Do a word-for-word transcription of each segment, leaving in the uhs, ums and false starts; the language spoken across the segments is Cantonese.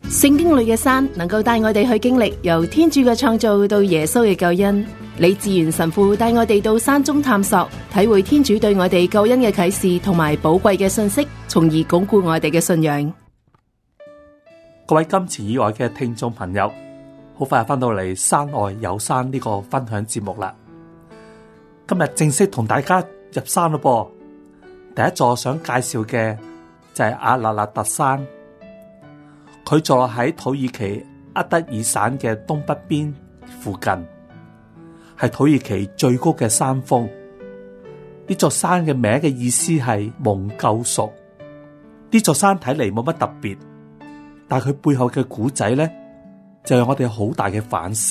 聖經裏嘅山能夠帶我哋去經歷由天主嘅創造到耶穌嘅救恩。李志源神父帶我哋到山中探索，體會天主對我哋救恩嘅啟示同埋寶貴嘅信息，從而鞏固我哋嘅信仰。 各位金錢以外嘅聽眾朋友，好快翻到嚟山外有山呢個分享節目啦。今日正式同大家入山咯噃。第一座想介紹嘅就係阿勒納特山，佢坐落喺土耳其阿德爾省嘅東北邊附近，係土耳其最高嘅山峰。呢座山嘅名嘅意思係蒙救贖。呢座山睇嚟冇乜特別，但係佢背後嘅古仔咧，就有我哋好大嘅反思。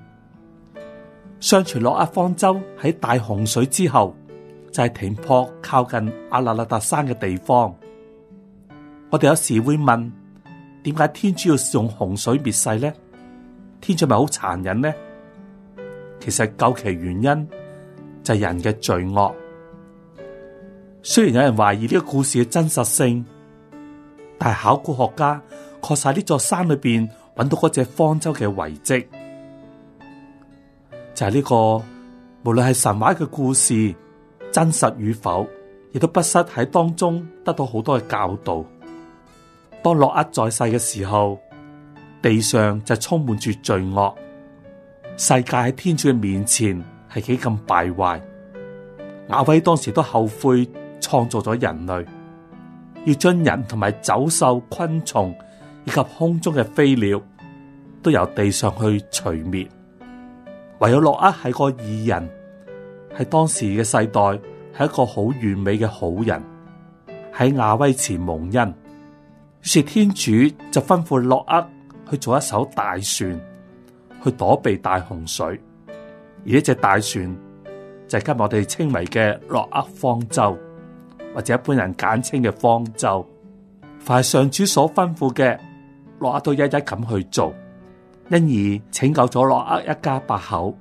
相傳諾亞方舟喺大洪水之後，就係停泊靠近阿勒納特山嘅地方。我哋有時會問，點解天主要用洪水滅世呢？天主咪好殘忍呢？其實究其原因就係人嘅罪惡。雖然有人懷疑呢個故事嘅真實性，但係考古學家確實喺呢座山裏邊揾到嗰隻方舟嘅遺跡。就係呢個，無論係神話嘅故事真實與否，亦都不失喺當中得到好多嘅教導。當諾厄在世嘅時候，地上就充滿住罪惡，世界喺天主嘅面前係幾咁敗壞。雅威當時都後悔創造咗人類，要將人同埋走獸、昆蟲以及空中嘅飛鳥都由地上去除滅。唯有諾厄係個義人，喺當時嘅世代係一個好完美嘅好人，喺雅威前蒙恩。於是天主就吩咐諾厄去做一艘大船，去躲避大洪水。而呢隻大船就係今日我哋稱為嘅諾厄方舟，或者一般人簡稱嘅方舟。凡係上主所吩咐嘅，諾厄都一一咁去做，因而拯救咗諾厄一家八口。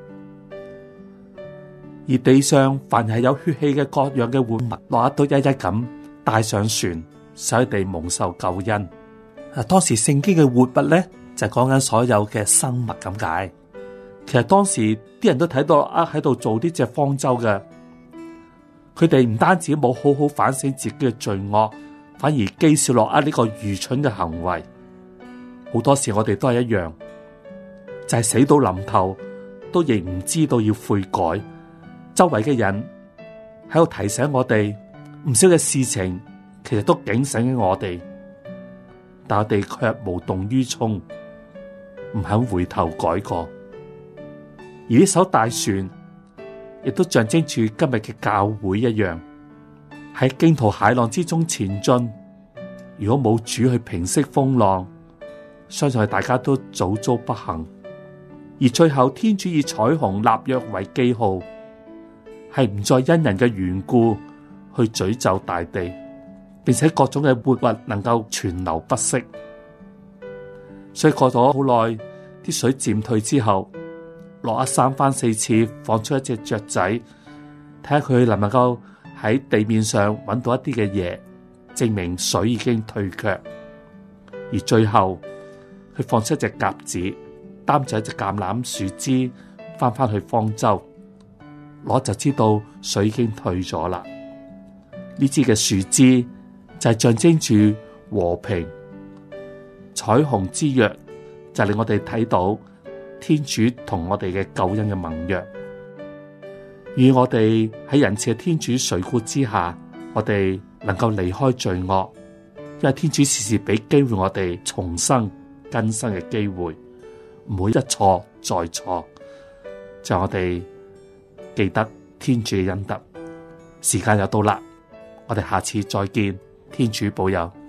而地上凡係有血氣嘅各樣嘅活物，諾厄都一一咁帶上船，使佢哋蒙受救恩。啊，當時聖經嘅活物咧，就係講緊所有嘅生物咁解。其實當時啲人都睇到諾厄喺度做呢隻方舟嘅，佢哋唔單止冇好好反省自己嘅罪惡，反而譏笑諾厄呢個愚蠢嘅行為。好多時我哋都係一樣，就係死到臨頭都仍唔知道要悔改。周圍嘅人喺度提醒我哋，唔少嘅事情其實都警醒緊我哋，但我哋卻無動於衷，唔肯回頭改過。而呢艘大船亦都象徵住今日嘅教會一樣，喺驚濤駭浪之中前進。如果冇主去平息風浪，相信大家都早遭不幸。而最後天主以彩虹立約為記號，係唔再因人嘅緣故去詛咒大地，並且各種嘅活物能夠存留不息。所以過咗好耐，啲水漸退之後，諾厄三番四次放出一隻雀仔，睇下佢能唔能夠喺地面上揾到一啲嘅嘢，證明水已經退卻。而最後佢放出一隻鴿子，擔住一隻橄欖樹枝翻返去方舟，攞就知道水已經退咗啦。呢支嘅樹枝就係象徵住和平，彩虹之約就令我哋睇到天主同我哋嘅救恩嘅盟約。與我哋喺仁慈嘅天主垂顧之下，我哋能夠離開罪惡，因為天主時時俾機會我哋重生更新嘅機會，唔會一錯再錯。就我哋記得天主嘅恩德。時間又到啦，我哋下次再見，天主保佑。